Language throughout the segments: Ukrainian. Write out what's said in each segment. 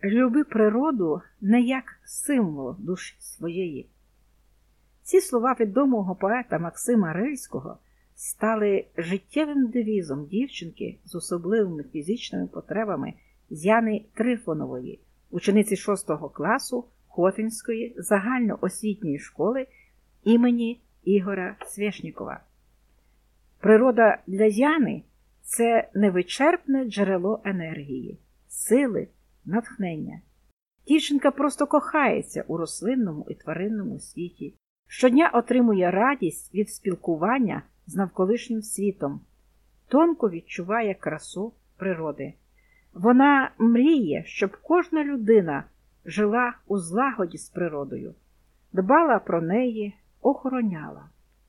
люби природу не як символ душі своєї. Ці слова відомого поета Максима Рильського стали життєвим девізом дівчинки з особливими фізичними потребами Яни Трифонової, учениці 6 класу Хотинської загальноосвітньої школи імені Ігоря Свєшнікова. Природа для Яни – це невичерпне джерело енергії, сили, натхнення. Дівчинка просто кохається у рослинному і тваринному світі, щодня отримує радість від спілкування з навколишнім світом, тонко відчуває красу природи. Вона мріє, щоб кожна людина жила у злагоді з природою, дбала про неї, охороняла.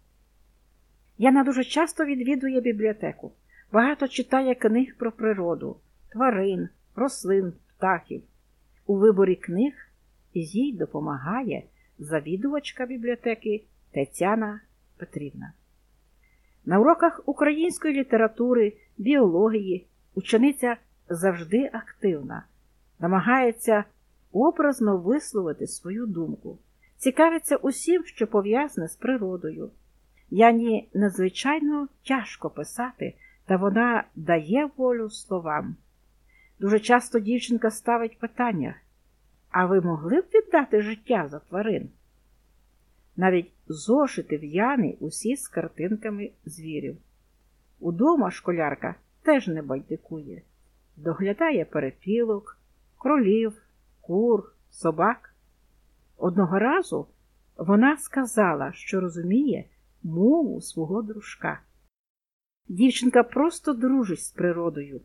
Яна дуже часто відвідує бібліотеку, багато читає книг про природу, тварин, рослин, птахів. У виборі книг їй допомагає завідувачка бібліотеки Тетяна Петрівна. На уроках української літератури, біології учениця завжди активна, намагається образно висловити свою думку, цікавиться усім, що пов'язане з природою. Яні надзвичайно тяжко писати, та вона дає волю словам. Дуже часто дівчинка ставить питання: «А ви могли б віддати життя за тварин?» Навіть зошити в Яни усі з картинками звірів. Удома школярка теж не байдикує. Доглядає перепілок, кролів, кур, собак. Одного разу вона сказала, що розуміє мову свого дружка. Дівчинка просто дружить з природою.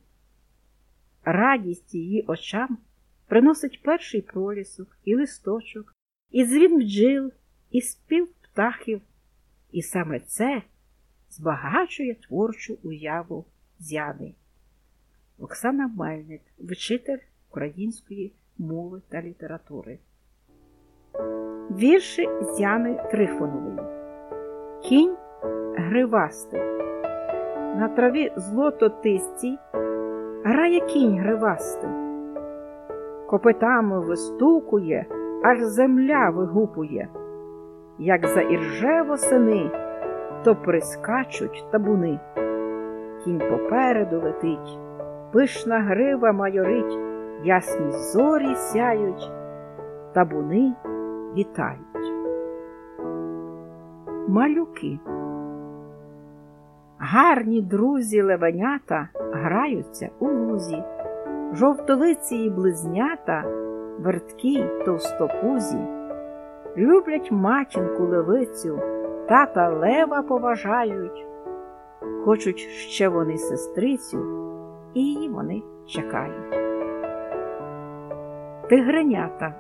Радість її очам приносить перший пролісок і листочок, і дзвін бджіл, і спів птахів. І саме це збагачує творчу уяву Яни. Оксана Мельник, вчитель української мови та літератури. Вірші Яни Трифонової. Кінь гривастий. На траві злототистій грає кінь гривастий. Копитами вистукує, аж земля вигупує. Як заірже восени, то прискачуть табуни. Кінь попереду летить, пишна грива майорить, ясні зорі сяють, табуни вітають. Малюки. Гарні друзі левенята граються у лузі, жовтолиці й близнята, верткі й товстопузі. Люблять матінку левицю, тата лева поважають. Хочуть ще вони сестрицю, і її вони чекають. Тигренята.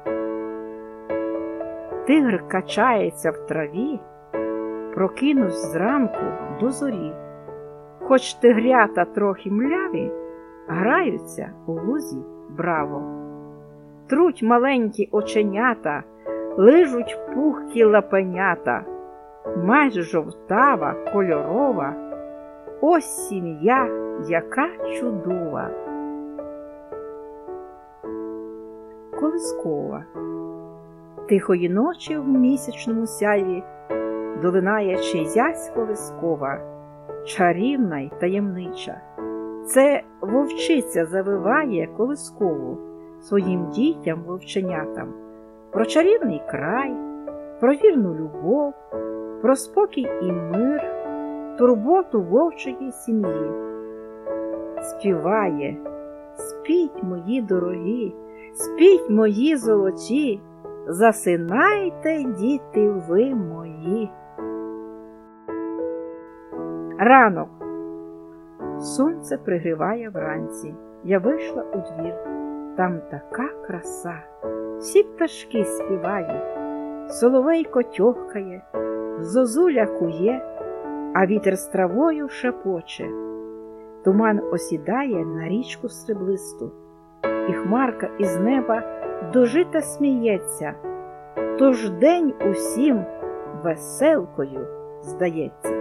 Тигр качається в траві, прокинусь зранку до зорі. Хоч тигрята трохи мляві, граються у лузі браво. Труть маленькі оченята, лижуть пухкі лапенята, майже жовтава, кольорова, ось сім'я, яка чудова. Колискова. Тихої ночі в місячному сяйві долинає чиясь колискова, чарівна й таємнича. Це вовчиця завиває колискову своїм дітям-вовченятам про чарівний край, про вірну любов, про спокій і мир, турботу вовчої сім'ї. Співає: спіть, мої дорогі, спіть, мої золоті, засинайте, діти ви мої. Ранок. Сонце пригріває вранці. Я вийшла у двір. Там така краса. Всі пташки співають, соловейко тьохкає, зозуля кує, а вітер з травою шепоче. Туман осідає на річку сріблисту, і хмарка із неба дожита сміється, тож день усім веселкою здається.